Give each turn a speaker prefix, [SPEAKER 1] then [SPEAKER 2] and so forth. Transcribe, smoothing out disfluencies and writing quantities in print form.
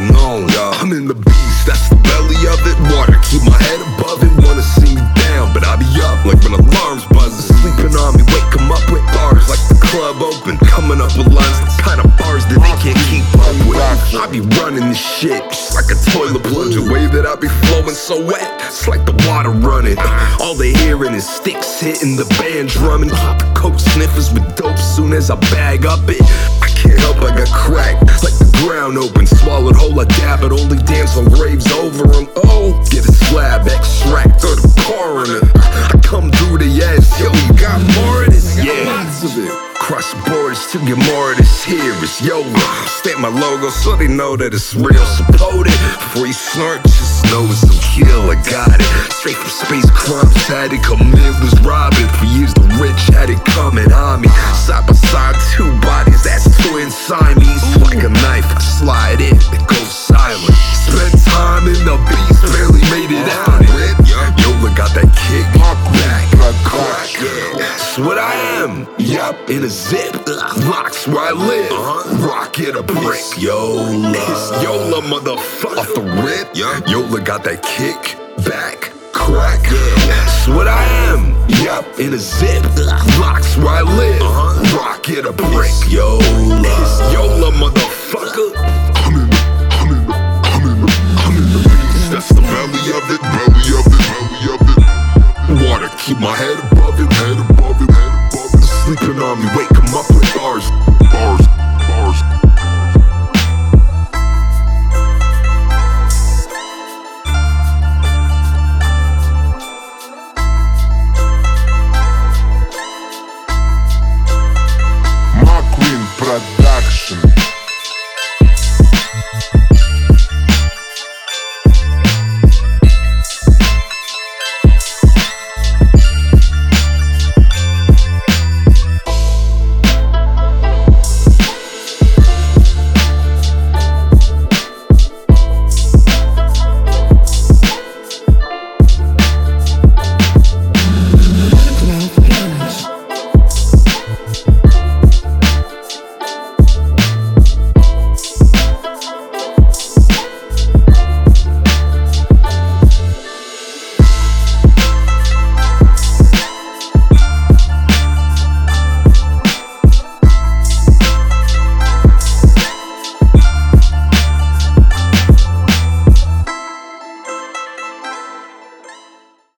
[SPEAKER 1] unknown. I'm in the beast, that's the belly of it. Water, keep my head above it. Wanna see me down, but I be up like when alarms buzzing. Sleeping on me, wake 'em up with bars like the club open. Coming up with lines, the kind of bars that they can't keep up with. I be running this shit just like a toilet plunge. The way that I be flowing so wet, it's like the water running. All they hearing is sticks hitting the band drumming. Keep the coke sniffers with dope soon as I bag up it. I can't help, I got cracked like the ground open. Swallowed whole, I dab it, only dance on graves over them. Oh, get a slab, extract, or the coroner. I come through the edge, yo, you got more of this? Yeah, lots of it. Cross borders to get more of this here. It's YOLO. Stamp my logo so they know that it's real. Support it before you snort, just know it's some kill. I got it straight from space crimes. Had it come in, was robbing. For years the rich had it coming on me. Side by side, two bodies, that's twin Siamese. Like a knife, I slide in, it goes silent. Spent time in the beast, barely made it out. Yola got that kick back, crack. That's what I am. Yup, in a zip, locks where I live. Rocket a brick, Yola. It's Yola, motherfucker. Off the rip, Yola got that kick back, crack. That's what I am. Yup, in a zip, locks where I live. Rocket a brick, Yola. It's Yola, motherfucker.